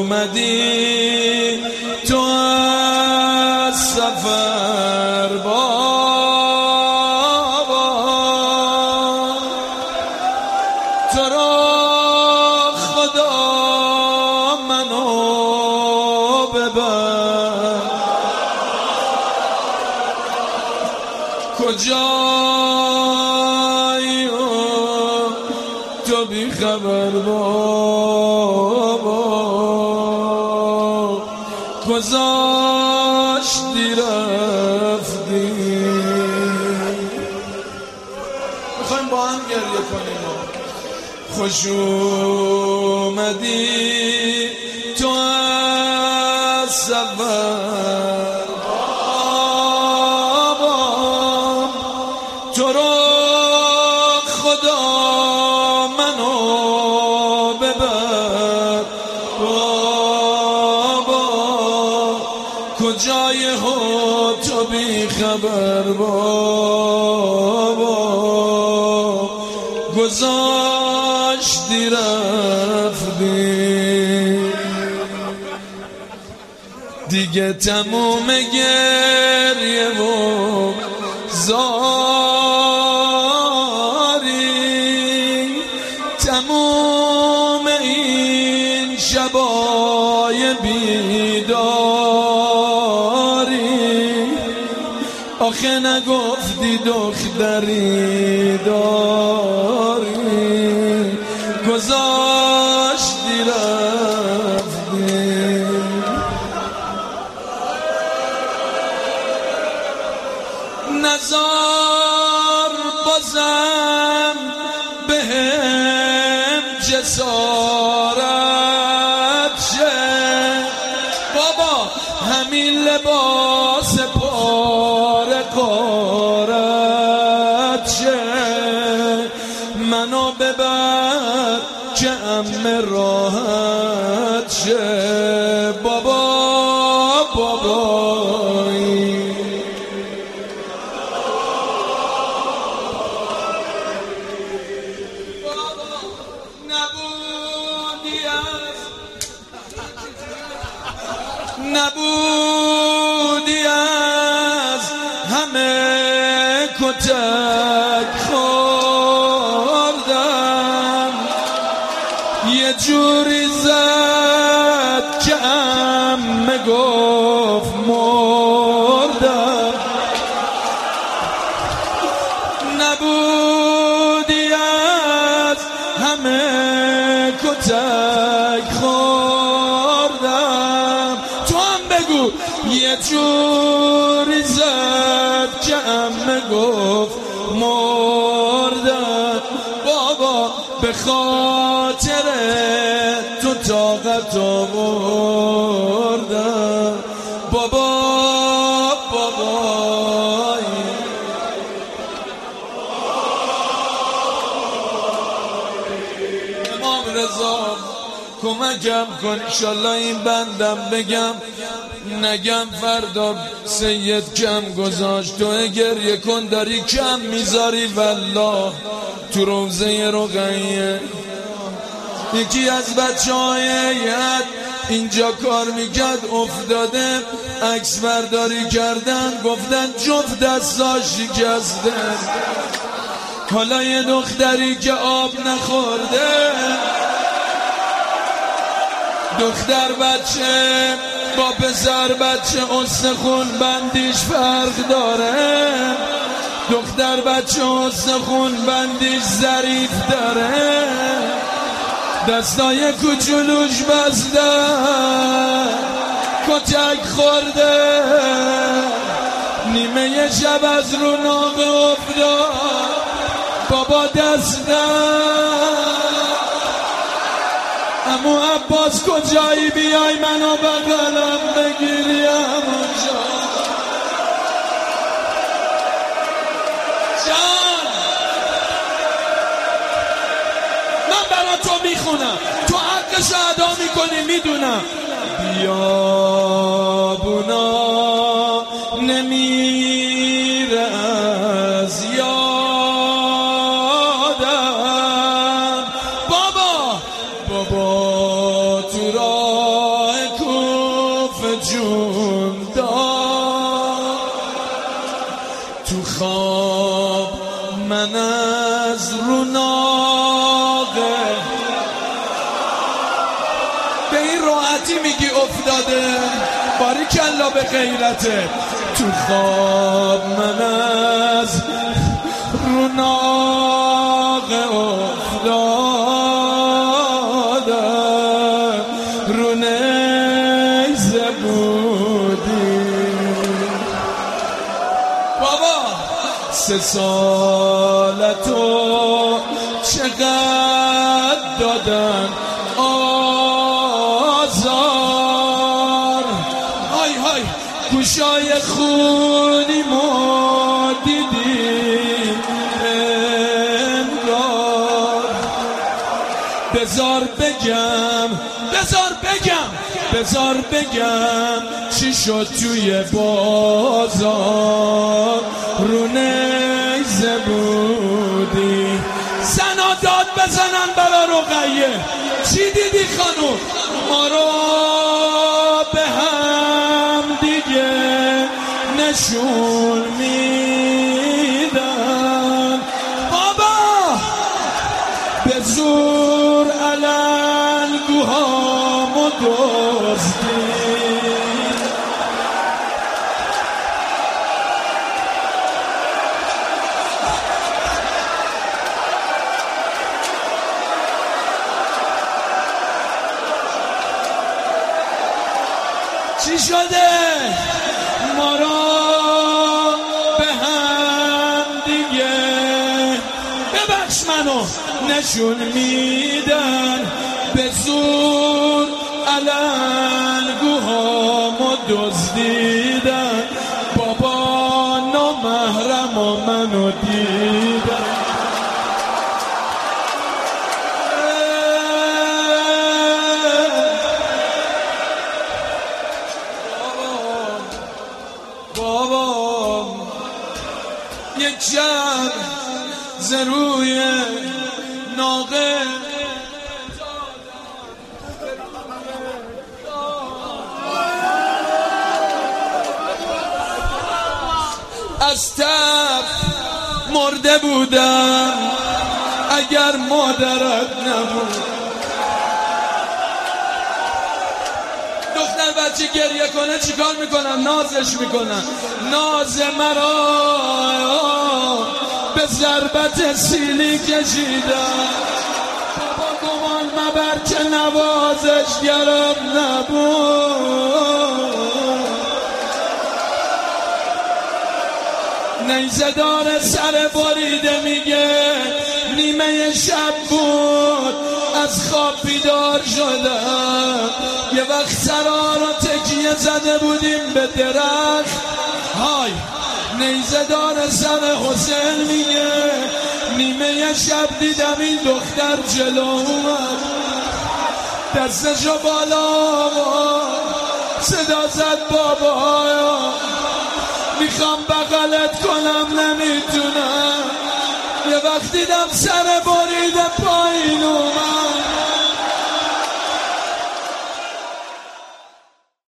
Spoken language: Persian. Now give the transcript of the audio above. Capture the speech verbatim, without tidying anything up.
اومدی تو از سفر بابا، تو را خدا منو ببر، کجایی تو بی خبر بابا، گذاشتی رفتی. میخوایم با هم گریه کنیم. خوش اومدی تو از سفر بابا، تو رو خدا منو ببر بابا، کجای ها تو بی خبر بابا، گذاشتی رفتی. دیگه تموم گریه و زاری، تموم این شبای بیداری، آخه نگفتی دختری داری، گذاشتی رفتی. نزار بازم بهم جسارت شه بابا، همین لباس پاره قارت شه، منو ببر که ام راحت شه بابا بابایی. نبودی از همه کتک خوردم، یه جوری زد که عمه گفت مردم. نبودی از همه کتک خوردم، یه جوری زد که عمه گفت مردم بابا، به خاطر تو طاقت آوردم بابا بابایی. امام رضا کمکم کن انشالله این بندم بگم نگم فردا سید کم گذاشت. تو گریه کن داری کم میذاری والله. تو روزه رقیه یکی از بچه های ید اینجا کار میکرد افتاده، عکس برداری کردن گفتن جفت دستاش شکسته. حالا یه دختری که آب نخورده، دختر بچه با پسر بچه استخون بندیش فرق داره، دختر بچه استخون بندیش ظریف داره، دستای کوچولوش بسته کتک خورده، نیمه شب از رو ناقه افتاد بابا دستم. امو عباس کجایی بیای منو بغلم بگیری همونجا جان، من برا تو میخونم، تو حقش ادا میکنی میدونم. بیابونا نمیره از یادم بابا، بابا تو را این راحتی میگی افتاده؟ باریکلا به غیرته. تو خواب من از روناق افتادم، رو نیزه بودی بابا. سه سالتو چقدر دادن آزار، های های گوشای خونی ما دیدیم انگار. بذار بگم بذار بگم بذار بگم چی شد توی بازار، رو نیزه بودی. زنا داد بزنن برا رقیه. چی دیدی خانوم؟ ما رو به هم دیگه نشون میدن بابا، به زور علنگوهامو دزدی. چی شده؟ ما را به هم دیگه ببخش منو نشون میدن، به زور علنگوهامو دزدیدن. بابا نامحرم و منو دیدن. بابا یک شب زروی ناقه از تب مرده بودم اگر مادرت نبود. دختر بچه گریه کنه چیکار میکنن؟ نازش میکنن. ناز مرا به ضربت سیلی کشیدن. بابا گمان مبر که نوازش گرم نبود. نیزه دار سر بریده میگه نیمه شب بود از خواب بیدار شدم. یه وقت سرا رو تکیه زده بودیم به درخت. های نیزه دار سر حسین میگه نیمه شب دیدم این دختر جلو اومد، دستشو بالا صدا زد بابا میخوام بغلت کنم نمیتونم. یه وقت دیدم سر بریده پایین اومد.